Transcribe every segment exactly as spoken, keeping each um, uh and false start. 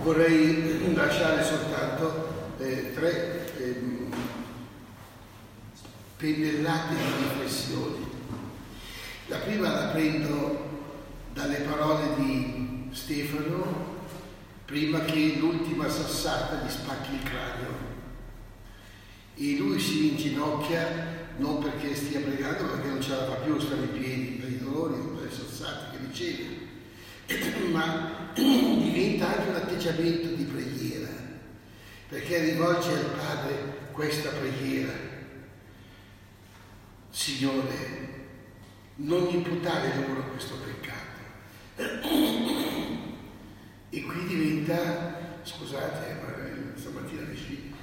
Vorrei lasciare soltanto eh, tre eh, pennellate di riflessioni. La prima la prendo dalle parole di Stefano prima che l'ultima sassata gli spacchi il cranio, e lui si inginocchia non perché stia pregando, perché non ce la fa più, stare in piedi per i dolori o per le sassate che riceve, ma diventa anche un atteggiamento di preghiera, perché rivolge al Padre questa preghiera: Signore, non imputare loro questo peccato. E qui diventa, scusate, ma stamattina mi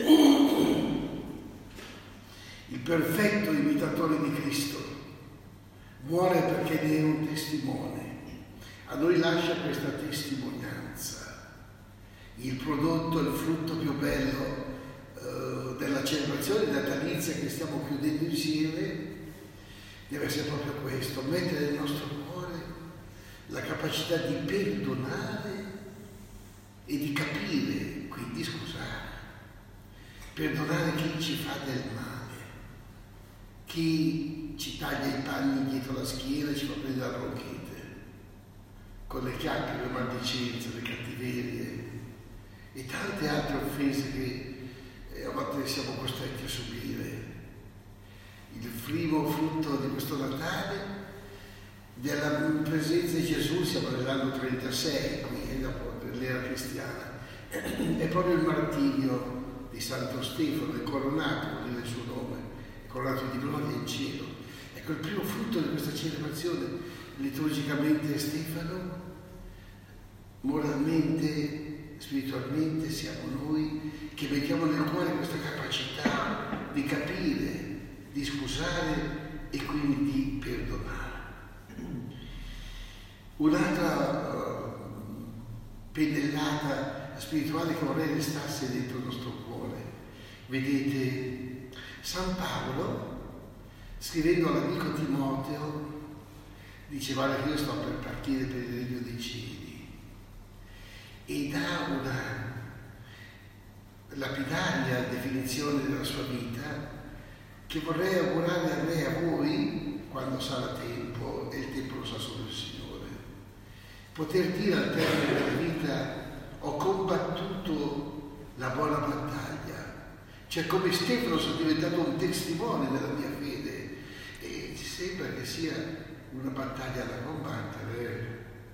il perfetto imitatore di Cristo muore perché ne è un testimone. A noi lascia questa testimonianza, il prodotto, il frutto più bello eh, della celebrazione natalizia che stiamo chiudendo insieme deve essere proprio questo: mettere nel nostro cuore la capacità di perdonare e di capire, quindi scusare, perdonare chi ci fa del male, chi ci taglia i panni dietro la schiena e ci fa prendere la bronchite, con le chiacchiere, le maldicenze, le cattiverie e tante altre offese che eh, a volte siamo costretti a subire. Il primo frutto di questo Natale, della presenza di Gesù, siamo nell'anno trentasei, qui dopo l'era cristiana, è proprio il martirio di Santo Stefano, è coronato, vuol dire il suo nome, è coronato di gloria in cielo. Ecco, il primo frutto di questa celebrazione liturgicamente è Stefano. Moralmente, spiritualmente siamo noi che mettiamo nel cuore questa capacità di capire, di scusare e quindi di perdonare. Un'altra uh, pennellata spirituale che vorrei restasse dentro il nostro cuore. Vedete, San Paolo, scrivendo all'amico Timoteo, dice: guarda che io sto per partire per il regno dei cieli, e dà una lapidaria definizione della sua vita che vorrei augurare a me e a voi, quando sarà tempo, e il tempo lo sa solo il Signore, poter dire al termine della vita: ho combattuto la buona battaglia. Cioè, come Stefano sono diventato un testimone della mia fede, e ci sembra che sia una battaglia da combattere.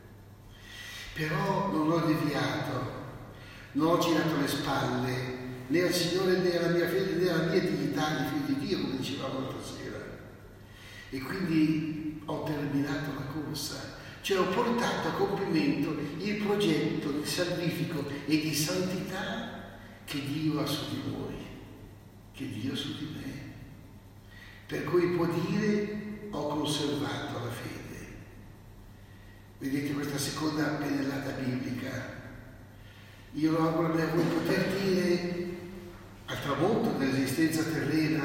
Però non ho deviato, non ho girato le spalle né al Signore né alla mia fede né alla mia dignità di figlio di Dio, come dicevamo l'altra sera. E quindi ho terminato la corsa, cioè ho portato a compimento il progetto di salvifico e di santità che Dio ha su di voi, che Dio ha su di me. Per cui può dire: ho conservato la fede. Vedete questa seconda pennellata biblica? Io auguro a me a voi poter dire al tramonto dell'esistenza terrena: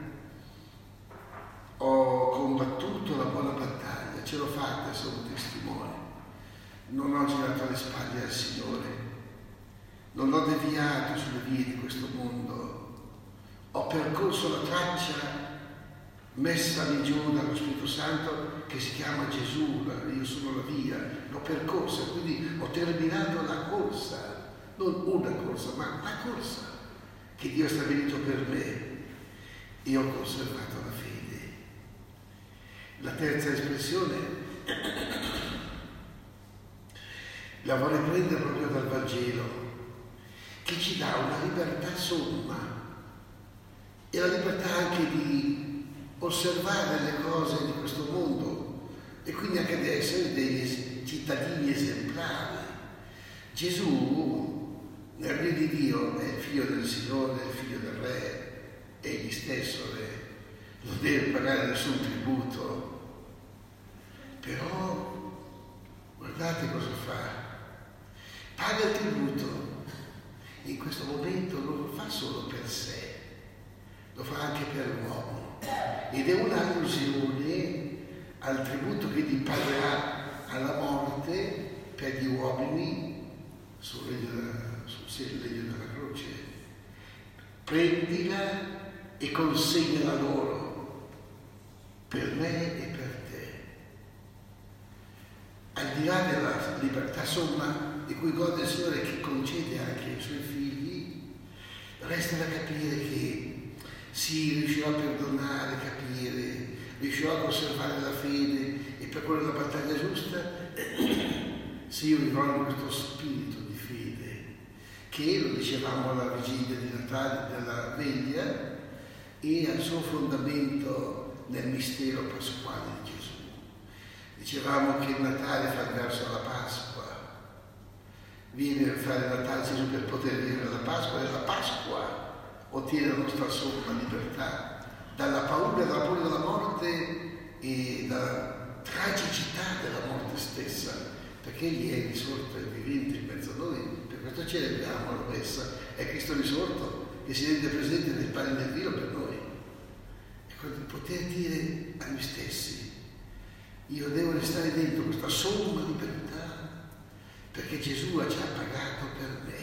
ho combattuto la buona battaglia, ce l'ho fatta, sono testimone, non ho girato le spalle al Signore, non ho deviato sulle vie di questo mondo, ho percorso la traccia messami giù dallo Spirito Santo che si chiama Gesù, io sono la via, l'ho percorsa, quindi ho terminato la corsa, non una corsa, ma la corsa che Dio ha stabilito per me, e ho conservato la fede. La terza espressione la vorrei prendere proprio dal Vangelo, che ci dà una libertà somma, e la libertà anche di osservare le cose di questo mondo e quindi anche di essere dei cittadini esemplari. Gesù, nel regno di Dio, è il figlio del Signore, è il figlio del Re, egli stesso è, non deve pagare nessun tributo, però guardate cosa fa, paga il tributo, e in questo momento non lo fa solo per sé, lo fa anche per l'uomo, ed è un'allusione al tributo che gli pagherà alla morte per gli uomini sul regno prendila e consegnala loro, per me e per te. Al di là della libertà somma di cui gode il Signore, che concede anche ai Suoi figli, resta da capire che si riuscirà a perdonare, capire, riuscirò a conservare la fede e percorrere la battaglia giusta se io vivrò in questo spirito di fede che, lo dicevamo alla vigilia di Natale, della veglia, è al suo fondamento nel mistero pasquale di Gesù. Dicevamo che il Natale fa il verso alla Pasqua, viene a fare il Natale Gesù per poter vivere la Pasqua, e la Pasqua ottiene la nostra somma libertà dalla paura, dalla paura della morte e dalla tragicità della morte stessa, perché Egli è risorto e vivente in mezzo a noi. Per questo celebriamo la messa, è Cristo risorto che si rende presente nel pane e nel vino per noi. Ecco, di poter dire a noi stessi: io devo restare dentro questa somma libertà perché Gesù ha già pagato per me.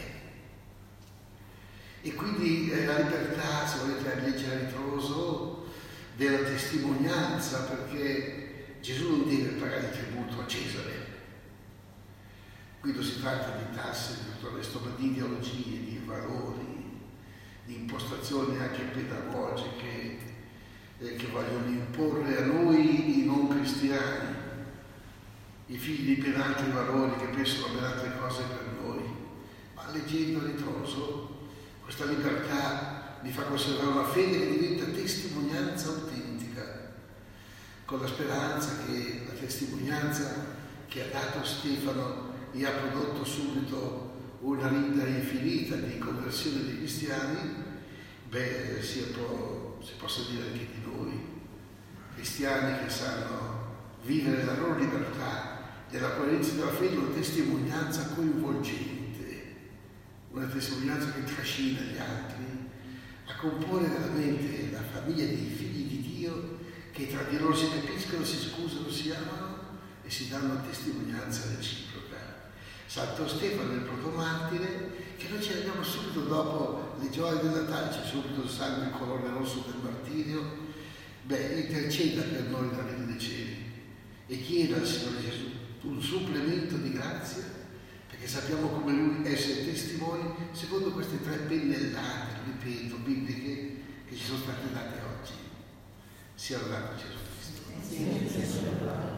E quindi eh, la libertà, se volete, è legge a ritroso della testimonianza, perché Gesù non deve pagare il tributo a Cesare. Qui non si tratta di tasse, di tutto il resto, ma di ideologie, di valori, di impostazioni anche pedagogiche eh, che vogliono imporre a noi i non cristiani, i figli di ben altri valori che pensano ben altre cose per noi. Ma leggendo a ritroso, questa libertà mi fa conservare una fede che diventa testimonianza autentica, con la speranza che la testimonianza che ha dato Stefano e ha prodotto subito una rinda infinita di conversione dei cristiani, beh, si, può, si possa dire anche di noi, cristiani che sanno vivere la loro libertà nella coerenza della fede, una testimonianza coinvolgente, una testimonianza che trascina gli altri a comporre veramente la famiglia dei figli di Dio, che tra di loro si capiscono, si scusano, si amano e si danno testimonianza reciproca. Santo Stefano, il protomartire, che noi ci vediamo subito dopo le gioie del Natale, c'è subito il sangue, il colore rosso del martirio, beh, interceda per noi dal Regno dei Cieli e chieda al Signore Gesù un supplemento di grazia, perché sappiamo come Lui essere testimoni secondo queste tre pennellate, ripeto, bibliche, che ci sono state date oggi. Sia lodato Gesù Cristo.